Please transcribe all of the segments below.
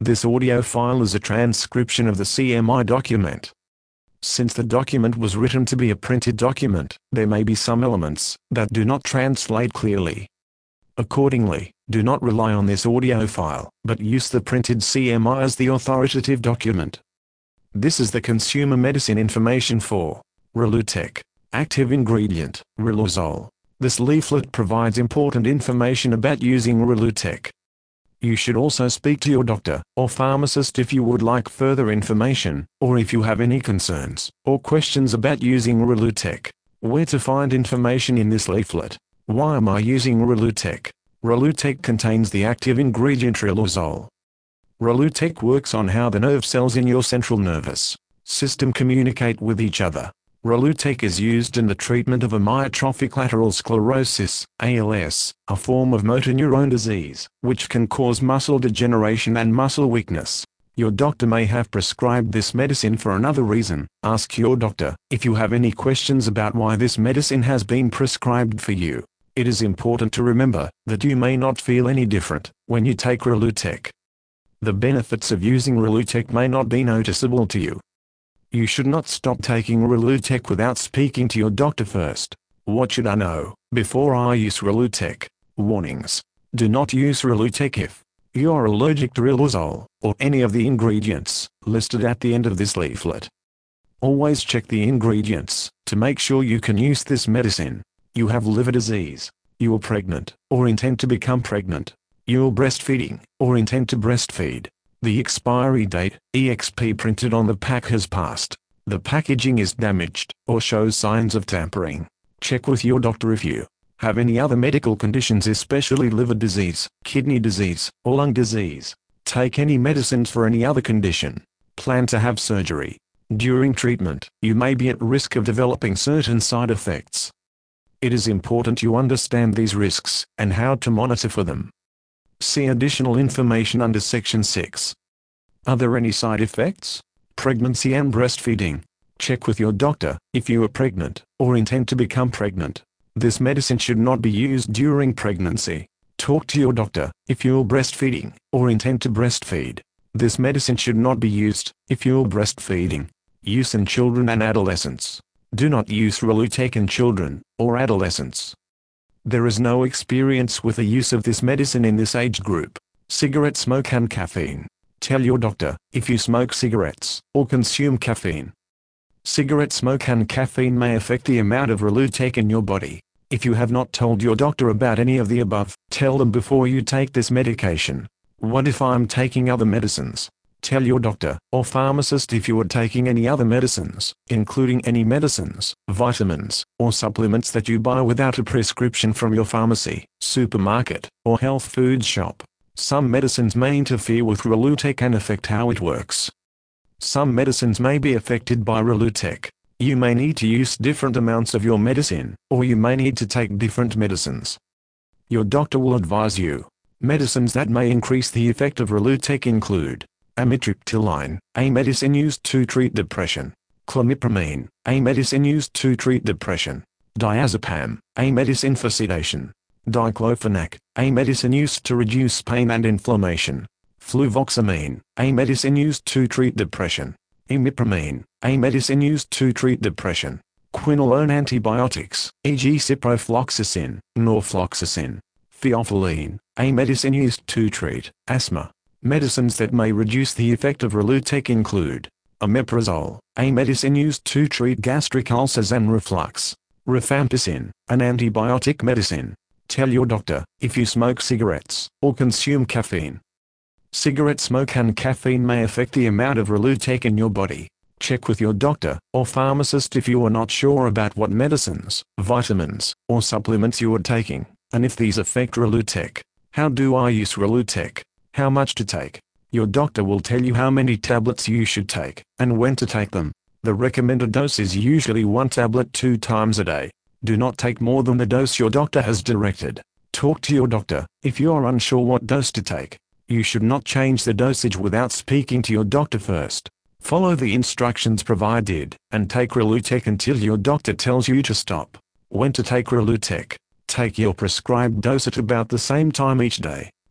This audio file is a transcription of the CMI document. Since the document was written to be a printed document, there may be some elements that do not translate clearly. Accordingly, do not rely on this audio file, but use the printed CMI as the authoritative document. This is the consumer medicine information for Relutech. Active ingredient, riluzole. This leaflet provides important information about using Relutech. You should also speak to your doctor or pharmacist if you would like further information, or if you have any concerns or questions about using Relutech. Where to find information in this leaflet? Why am I using Relutech? Relutech contains the active ingredient riluzole. Relutech works on how the nerve cells in your central nervous system communicate with each other. Relutech is used in the treatment of amyotrophic lateral sclerosis, ALS, a form of motor neurone disease, which can cause muscle degeneration and muscle weakness. Your doctor may have prescribed this medicine for another reason. Ask your doctor if you have any questions about why this medicine has been prescribed for you. It is important to remember that you may not feel any different when you take Relutech. The benefits of using Relutech may not be noticeable to you. You should not stop taking Relutech without speaking to your doctor first. What should I know before I use Relutech? Warnings. Do not use Relutech if you are allergic to riluzole or any of the ingredients listed at the end of this leaflet. Always check the ingredients to make sure you can use this medicine. You have liver disease. You are pregnant or intend to become pregnant. You are breastfeeding or intend to breastfeed. The expiry date, EXP printed on the pack has passed. The packaging is damaged or shows signs of tampering. Check with your doctor if you have any other medical conditions, especially liver disease, kidney disease, or lung disease. Take any medicines for any other condition. Plan to have surgery. During treatment, you may be at risk of developing certain side effects. It is important you understand these risks and how to monitor for them. See additional information under Section 6. Are there any side effects? Pregnancy and breastfeeding. Check with your doctor if you are pregnant or intend to become pregnant. This medicine should not be used during pregnancy. Talk to your doctor if you are breastfeeding or intend to breastfeed. This medicine should not be used if you are breastfeeding. Use in children and adolescents. Do not use Relutech in children or adolescents. There is no experience with the use of this medicine in this age group. Cigarette smoke and caffeine. Tell your doctor if you smoke cigarettes or consume caffeine. Cigarette smoke and caffeine may affect the amount of Relutech in your body. If you have not told your doctor about any of the above, tell them before you take this medication. What if I'm taking other medicines? Tell your doctor or pharmacist if you are taking any other medicines, including any medicines, vitamins, or supplements that you buy without a prescription from your pharmacy, supermarket, or health food shop. Some medicines may interfere with Relutech and affect how it works. Some medicines may be affected by Relutech. You may need to use different amounts of your medicine, or you may need to take different medicines. Your doctor will advise you. Medicines that may increase the effect of Relutech include amitriptyline, a medicine used to treat depression. Clomipramine, a medicine used to treat depression. Diazepam, a medicine for sedation. Diclofenac, a medicine used to reduce pain and inflammation. Fluvoxamine, a medicine used to treat depression. Imipramine, a medicine used to treat depression. Quinolone antibiotics, e.g. ciprofloxacin, norfloxacin. Theophylline, a medicine used to treat asthma. Medicines that may reduce the effect of Relutech include omeprazole, a medicine used to treat gastric ulcers and reflux. Rifampicin, an antibiotic medicine. Tell your doctor if you smoke cigarettes or consume caffeine. Cigarette smoke and caffeine may affect the amount of Relutech in your body. Check with your doctor or pharmacist if you are not sure about what medicines, vitamins, or supplements you are taking, and if these affect Relutech. How do I use Relutech? How much to take? Your doctor will tell you how many tablets you should take, and when to take them. The recommended dose is usually 1 tablet 2 times a day. Do not take more than the dose your doctor has directed. Talk to your doctor if you are unsure what dose to take. You should not change the dosage without speaking to your doctor first. Follow the instructions provided, and take Relutech until your doctor tells you to stop. When to take Relutech? Take your prescribed dose at about the same time each day.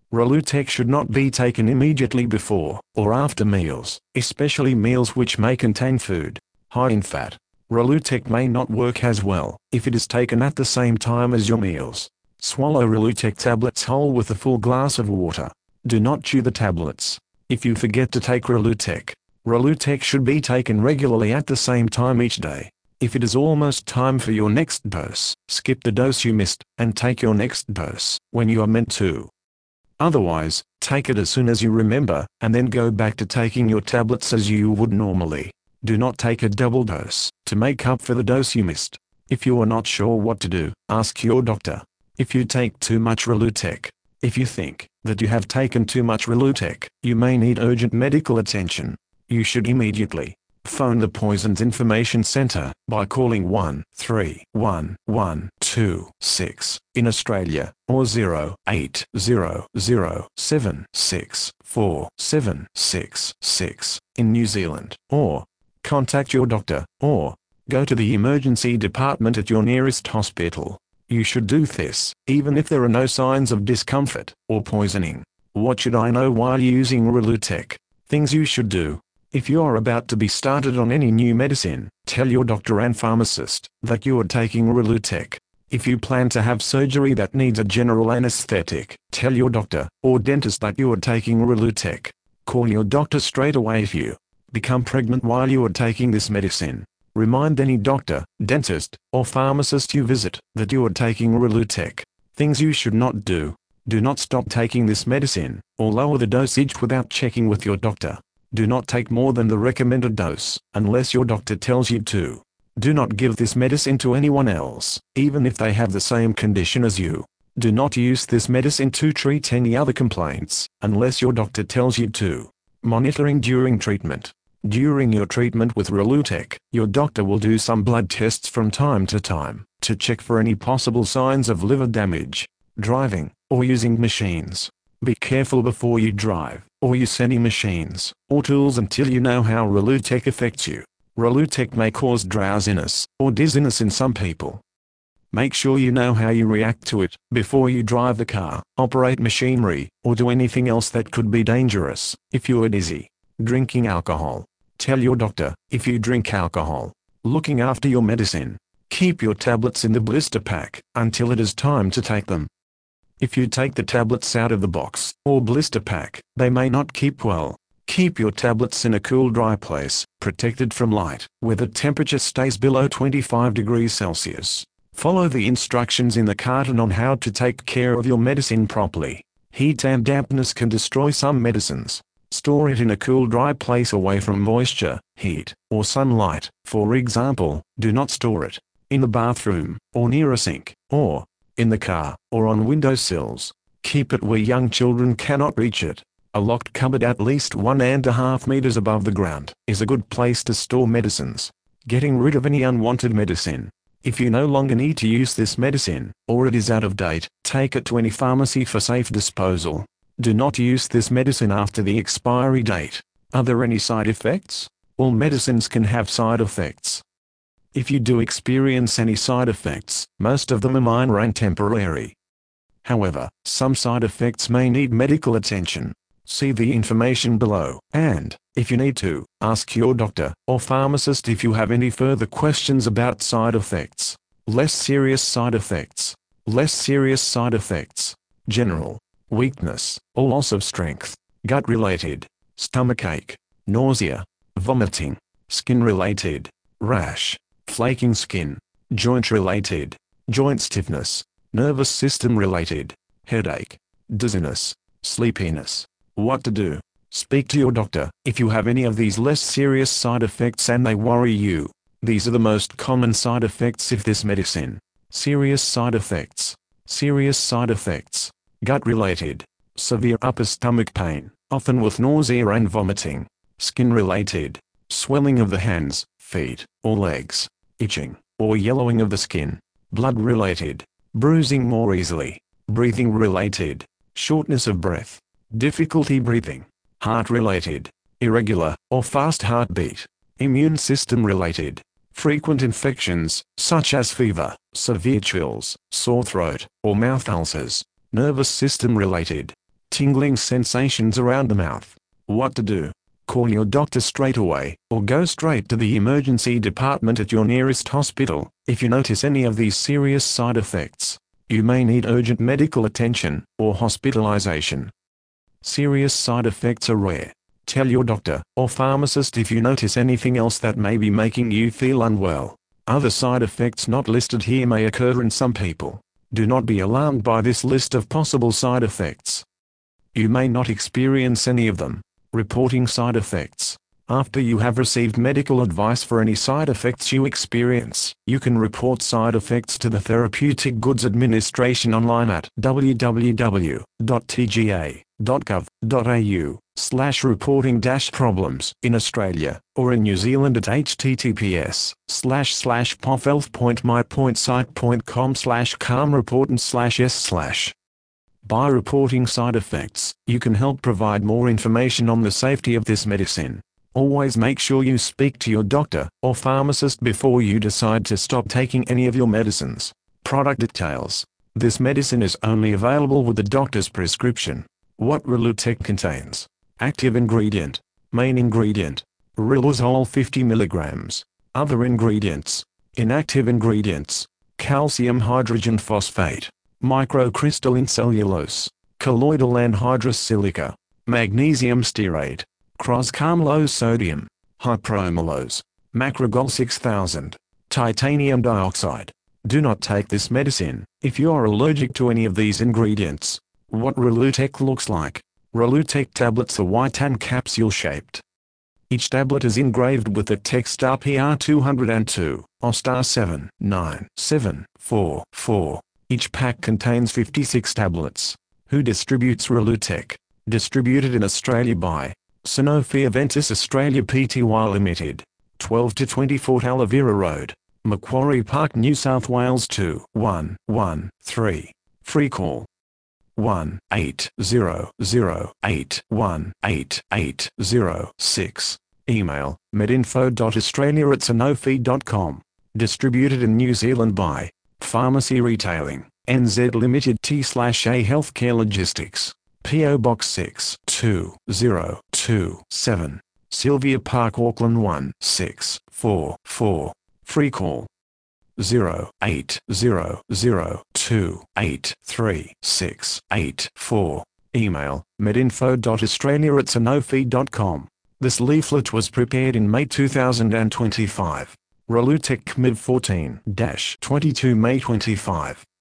Relutec should not be taken immediately before or after meals, especially meals which may contain food high in fat. Relutec may not work as well if it is taken at the same time as your meals. Swallow Relutec tablets whole with a full glass of water. Do not chew the tablets. If you forget to take Relutec should be taken regularly at the same time each day. If it is almost time for your next dose, skip the dose you missed, and take your next dose when you are meant to. Otherwise, take it as soon as you remember, and then go back to taking your tablets as you would normally. Do not take a double dose to make up for the dose you missed. If you are not sure what to do, ask your doctor. If you take too much Relutec. If you think that you have taken too much Relutec, you may need urgent medical attention. You should immediately phone the Poisons Information Center by calling 131-126 in Australia, or 0800-764-766 in New Zealand, or contact your doctor, or go to the emergency department at your nearest hospital. You should do this, even if there are no signs of discomfort or poisoning. What should I know while using Relutec? Things you should do. If you are about to be started on any new medicine, tell your doctor and pharmacist that you are taking Relutec. If you plan to have surgery that needs a general anesthetic, tell your doctor or dentist that you are taking Relutec. Call your doctor straight away if you become pregnant while you are taking this medicine. Remind any doctor, dentist, or pharmacist you visit that you are taking Relutec. Things you should not do. Do not stop taking this medicine, or lower the dosage without checking with your doctor. Do not take more than the recommended dose, unless your doctor tells you to. Do not give this medicine to anyone else, even if they have the same condition as you. Do not use this medicine to treat any other complaints, unless your doctor tells you to. Monitoring during treatment. During your treatment with Relutec, your doctor will do some blood tests from time to time, to check for any possible signs of liver damage. Driving, or using machines. Be careful before you drive, or use any machines, or tools until you know how Relutec affects you. Relutec may cause drowsiness, or dizziness in some people. Make sure you know how you react to it, before you drive the car, operate machinery, or do anything else that could be dangerous, if you are dizzy. Drinking alcohol. Tell your doctor, if you drink alcohol. Looking after your medicine. Keep your tablets in the blister pack, until it is time to take them. If you take the tablets out of the box, or blister pack, they may not keep well. Keep your tablets in a cool dry place, protected from light, where the temperature stays below 25 degrees Celsius. Follow the instructions in the carton on how to take care of your medicine properly. Heat and dampness can destroy some medicines. Store it in a cool dry place away from moisture, heat, or sunlight. For example, do not store it in the bathroom, or near a sink, or in the car, or on windowsills. Keep it where young children cannot reach it. A locked cupboard at least 1.5 meters above the ground is a good place to store medicines. Getting rid of any unwanted medicine. If you no longer need to use this medicine, or it is out of date, take it to any pharmacy for safe disposal. Do not use this medicine after the expiry date. Are there any side effects? All medicines can have side effects. If you do experience any side effects, most of them are minor and temporary. However, some side effects may need medical attention. See the information below, and, if you need to, ask your doctor or pharmacist if you have any further questions about side effects. Less serious side effects. Less serious side effects. General weakness, or loss of strength. Gut-related. Stomachache. Nausea. Vomiting. Skin-related. Rash. Flaking skin. Joint-related. Joint stiffness. Nervous system-related. Headache. Dizziness. Sleepiness. What to do? Speak to your doctor if you have any of these less serious side effects and they worry you. These are the most common side effects of this medicine. Serious side effects. Serious side effects. Gut-related. Severe upper stomach pain, often with nausea and vomiting. Skin-related. Swelling of the hands, feet, or legs. Itching, or yellowing of the skin. Blood-related. Bruising more easily. Breathing-related. Shortness of breath. Difficulty breathing. Heart-related. Irregular, or fast heartbeat. Immune system-related. Frequent infections, such as fever, severe chills, sore throat, or mouth ulcers. Nervous system-related. tingling sensations around the mouth. What to do? Call your doctor straight away, or go straight to the emergency department at your nearest hospital. If you notice any of these serious side effects, you may need urgent medical attention, or hospitalization. Serious side effects are rare. Tell your doctor or pharmacist if you notice anything else that may be making you feel unwell. Other side effects not listed here may occur in some people. Do not be alarmed by this list of possible side effects. You may not experience any of them. Reporting side effects. After you have received medical advice for any side effects you experience, you can report side effects to the Therapeutic Goods Administration online at www.tga.gov.au/reporting-problems in Australia, or in New Zealand at https://pofhealth.mypointsite.com/calmreportant/s/. By reporting side effects, you can help provide more information on the safety of this medicine. Always make sure you speak to your doctor or pharmacist before you decide to stop taking any of your medicines. Product details. This medicine is only available with the doctor's prescription. What Relutech contains. Active ingredient. Main ingredient. Riluzole 50 mg. Other ingredients. Inactive ingredients. Calcium hydrogen phosphate. Microcrystalline cellulose. Colloidal anhydrous silica. Magnesium stearate. Croscarmlose sodium. Hypromolose. Macrogol 6000. Titanium dioxide. Do not take this medicine if you are allergic to any of these ingredients. What Relutech looks like. Relutech tablets are white and capsule shaped. Each tablet is engraved with the text RPR202, or *79744. Each pack contains 56 tablets. Who distributes Relutech? Distributed in Australia by Sanofi Aventis Australia Pty Limited. 12 to 24 Talavera Road, Macquarie Park, New South Wales 2113. Free call 1-800-818-8806. Email medinfo.australia@sanofi.com. Distributed in New Zealand by Pharmacy Retailing, NZ Limited T/A Healthcare Logistics. P.O. Box 62027, Sylvia Park, Auckland 1644. Free call 0800283684. Email medinfo.australia@sanofi.com. This leaflet was prepared in May 2025. Relutech CMID 14-22 May 25.